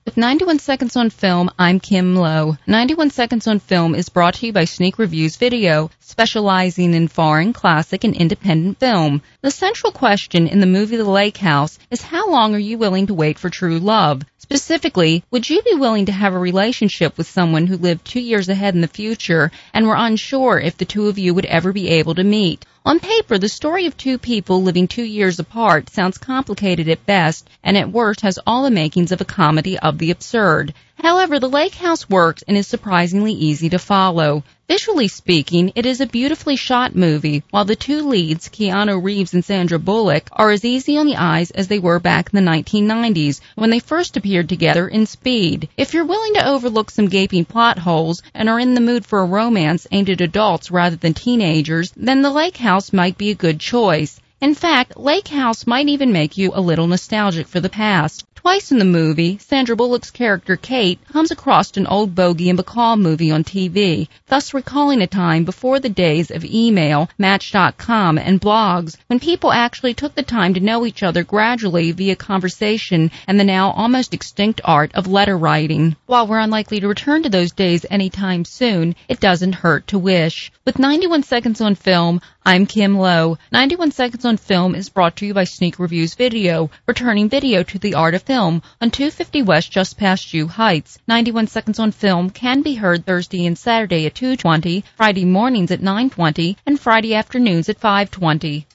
With 91 Seconds on Film, I'm Kim Lowe. 91 Seconds on Film is brought to you by Sneak Reviews Video, specializing in foreign, classic, and independent film. The central question in the movie The Lake House is how long are you willing to wait for true love? Specifically, would you be willing to have a relationship with someone who lived 2 years ahead in the future and were unsure if the two of you would ever be able to meet? On paper, the story of two people living 2 years apart sounds complicated at best, and at worst has all the makings of a comedy of the absurd. However, The Lake House works and is surprisingly easy to follow. Visually speaking, it is a beautifully shot movie, while the two leads, Keanu Reeves and Sandra Bullock, are as easy on the eyes as they were back in the 1990s, when they first appeared together in Speed. If you're willing to overlook some gaping plot holes and are in the mood for a romance aimed at adults rather than teenagers, then The Lake House might be a good choice. In fact, Lake House might even make you a little nostalgic for the past. Twice in the movie, Sandra Bullock's character Kate comes across an old Bogey and Bacall movie on TV, thus recalling a time before the days of email, Match.com, and blogs, when people actually took the time to know each other gradually via conversation and the now almost extinct art of letter writing. While we're unlikely to return to those days anytime soon, it doesn't hurt to wish. With 91 Seconds on Film, I'm Kim Lowe. 91 Seconds on Film is brought to you by Sneak Reviews Video, returning video to the art of film on 250 West just past U Heights. 91 Seconds on Film can be heard Thursday and Saturday at 2:20, Friday mornings at 9:20, and Friday afternoons at 5:20.